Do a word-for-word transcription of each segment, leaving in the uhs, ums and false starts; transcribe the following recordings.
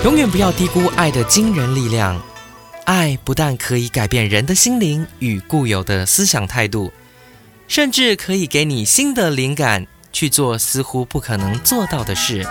永远不要低估爱的惊人力量。爱不但可以改变人的心灵与固有的思想态度，甚至可以给你新的灵感，去做似乎不可能做到的事。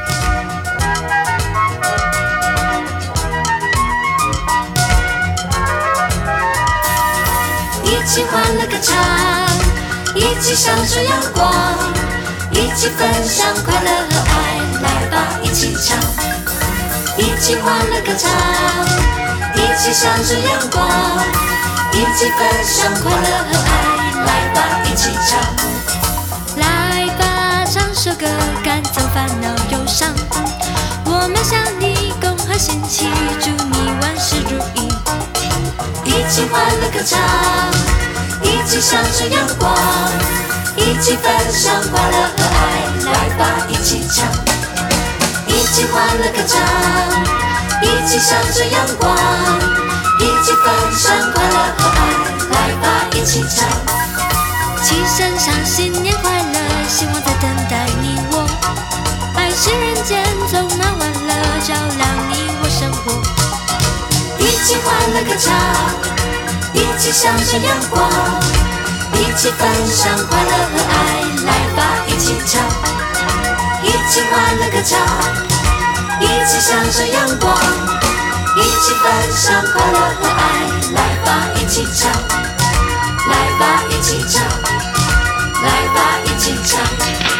一起欢乐歌唱，一起享受阳光，一起分享快乐和爱，来吧，一起唱。一起欢乐歌唱，一起享受阳光，一起分享快乐和爱，来吧，一起唱。 来吧，唱首歌，赶走烦恼忧伤。我们向你共和心祈，祝你万事如意。 一起欢乐歌唱，一起享受阳光，一起分享快乐和爱，来吧，一起唱。一起欢乐歌唱，一起享受阳光，一起分享快乐和爱，来吧，一起唱。 齐声唱新年快乐，希望在等待你我。爱是人间充满欢乐，照亮你我生活。 一起欢乐歌唱，一起享受阳光，一起分享快乐和爱，来吧，一起唱。一起欢乐歌唱，一起享受阳光，一起分享快乐和爱，来吧，一起唱。来吧，一起唱。来吧，一起唱。